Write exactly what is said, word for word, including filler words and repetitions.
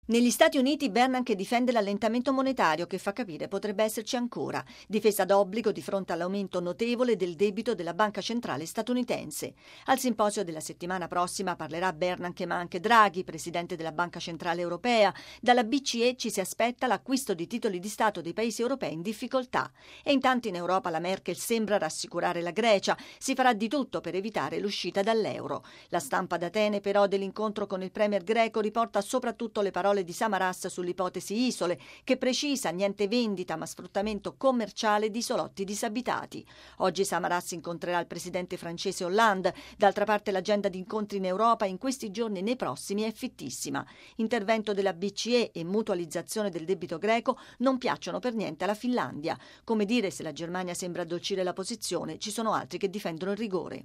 Negli Stati Uniti Bernanke difende l'allentamento monetario che fa capire potrebbe esserci ancora. Difesa d'obbligo di fronte all'aumento notevole del debito della Banca Centrale statunitense. Al simposio della settimana prossima parlerà Bernanke ma anche Draghi, presidente della Banca Centrale Europea. Dalla B C E ci si aspetta l'acquisto di titoli di Stato dei paesi europei in difficoltà. E intanto in Europa la Merkel sembra rassicurare la Grecia. Si farà di tutto per evitare l'uscita dall'euro. La stampa d'Atene però dell'incontro con il premier greco riporta soprattutto le parole di Samaras sull'ipotesi isole, che precisa niente vendita ma sfruttamento commerciale di isolotti disabitati. Oggi Samaras incontrerà il presidente francese Hollande. D'altra parte l'agenda di incontri in Europa in questi giorni e nei prossimi è fittissima. Intervento della B C E e mutualizzazione del debito greco non piacciono per niente alla Finlandia. Come dire, se la Germania sembra addolcire la posizione, ci sono altri che difendono il rigore.